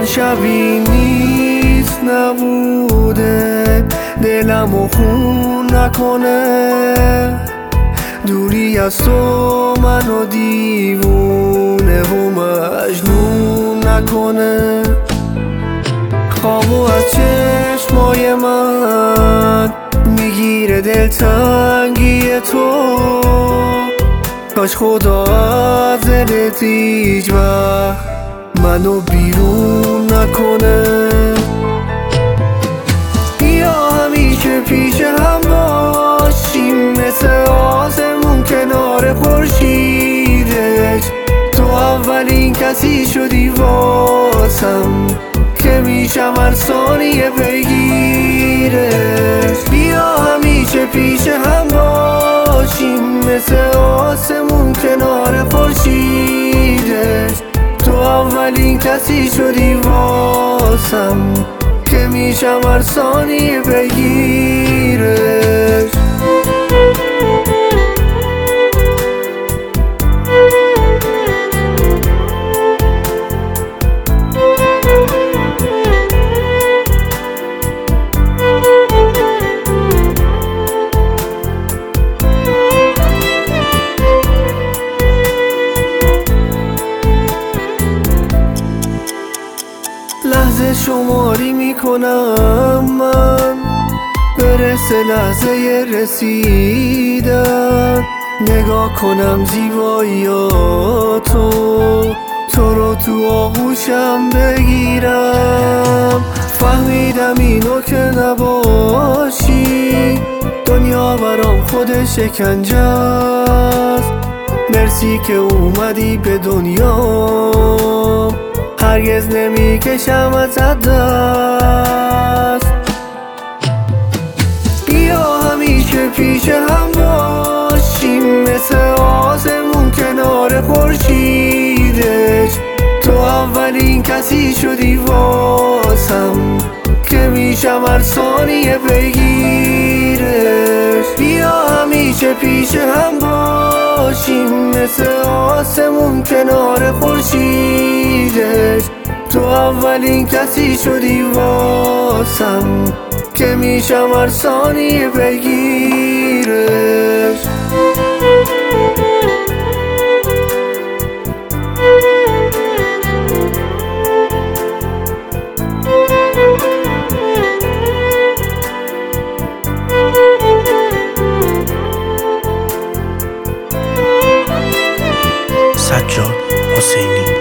شبی نیست نبوده دلمو خون نکنه، دوری از تو منو دیوونه و مجنون نکنه. خوابو از چشمای من میگیره دلتنگی تو، کاش خدا از دلت هیچ وقت منو بیرون نکنه. بیا همیشه پیش هم باشیم، مثل آسمون کنار خورشیدش. تو اولین کسی شدی واسم که میشم هر ثانیه پیگیرش. بیا همیشه پیش هم باشیم، مثل آسمون کنار خورشیدش. تو اولین کسی شدی واسم که میشم هر ثانیه بگیرش. لحظه شماری میکنم من، برسه لحظه رسیدن. نگاه کنم زیباییاتو، تو رو تو آغوشم بگیرم. فهمیدم اینو که نباشی دنیا برام خود شکنجه است. مرسی که اومدی به دنیا، هرگز نمیکشم ازت دست. بیا همیشه پیش هم باشیم، مثل آسمون کنار خورشیدش. تو اولین کسی شدی واسم که میشم هر ثانیه پیگیرش. بیا همیشه پیش هم باشیم، مثل آسمون کنار خورشیدش. تو اولین کسی شدی واسم که میشم هر ثانیه بگیرش. سجاد حسینی